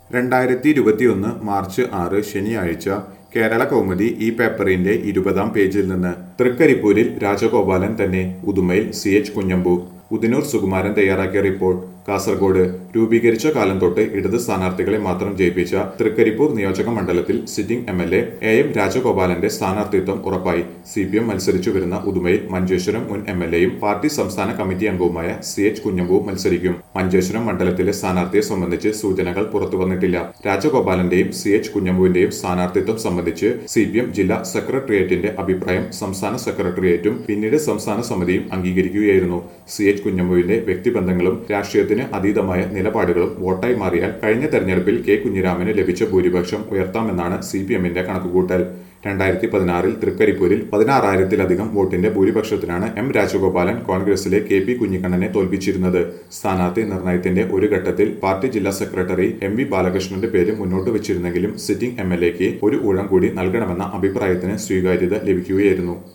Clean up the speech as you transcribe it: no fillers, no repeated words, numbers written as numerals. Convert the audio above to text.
2021 March 6 ശനിയാഴ്ച കേരള കൗമുദി ഈ പേപ്പറിന്റെ 20-ാം പേജിൽ നിന്ന് തൃക്കരിപ്പൂരിൽ രാജഗോപാലൻ തന്നെ ഉദുമയിൽ CH കുഞ്ഞമ്പു ഉദിനൂർ സുകുമാരൻ തയ്യാറാക്കിയ റിപ്പോർട്ട് കാസർഗോഡ് രൂപീകരിച്ച കാലം തൊട്ട് ഇടത് സ്ഥാനാർത്ഥികളെ മാത്രം ജയിപ്പിച്ച തൃക്കരിപ്പൂർ നിയോജക മണ്ഡലത്തിൽ സിറ്റിംഗ് MLA AM രാജഗോപാലന്റെ സ്ഥാനാർത്ഥിത്വം ഉറപ്പായി. CPM മത്സരിച്ചു വരുന്ന ഉദുമയിൽ മഞ്ചേശ്വരം മുൻ MLAയും പാർട്ടി സംസ്ഥാന കമ്മിറ്റി അംഗവുമായ CH കുഞ്ഞമ്പുവും മത്സരിക്കും. മഞ്ചേശ്വരം മണ്ഡലത്തിലെ സ്ഥാനാർത്ഥിയെ സംബന്ധിച്ച് സൂചനകൾ പുറത്തുവന്നിട്ടില്ല. രാജഗോപാലന്റെയും CH കുഞ്ഞമ്പുവിന്റെയും സ്ഥാനാർത്ഥിത്വം സംബന്ധിച്ച് CPM ജില്ലാ സെക്രട്ടേറിയറ്റിന്റെ അഭിപ്രായം സംസ്ഥാന സെക്രട്ടേറിയറ്റും പിന്നീട് സംസ്ഥാന സമിതിയും അംഗീകരിക്കുകയായിരുന്നു. CH കുഞ്ഞമ്പുവിന്റെ വ്യക്തിബന്ധങ്ങളും രാഷ്ട്രീയത്തിന് അതീതമായ നിലപാടുകളും വോട്ടായി മാറിയാൽ കഴിഞ്ഞ തെരഞ്ഞെടുപ്പിൽ K കുഞ്ഞിരാമന് ലഭിച്ച ഭൂരിപക്ഷം ഉയർത്താമെന്നാണ് CPMന്റെ കണക്കുകൂട്ടൽ. 2016 തൃക്കരിപ്പൂരിൽ 16,000-ലധികം വോട്ടിന്റെ ഭൂരിപക്ഷത്തിനാണ് M രാജഗോപാലൻ കോൺഗ്രസിലെ KP കുഞ്ഞിക്കണ്ണനെ തോൽപ്പിച്ചിരുന്നത്. സ്ഥാനാർത്ഥി നിർണയത്തിന്റെ ഒരു ഘട്ടത്തിൽ പാർട്ടി ജില്ലാ സെക്രട്ടറി MV ബാലകൃഷ്ണന്റെ പേര് മുന്നോട്ട് വെച്ചിരുന്നെങ്കിലും സിറ്റിംഗ് MLAക്ക് ഒരു ഊഴം കൂടി നൽകണമെന്ന അഭിപ്രായത്തിന് സ്വീകാര്യത ലഭിക്കുകയായിരുന്നു.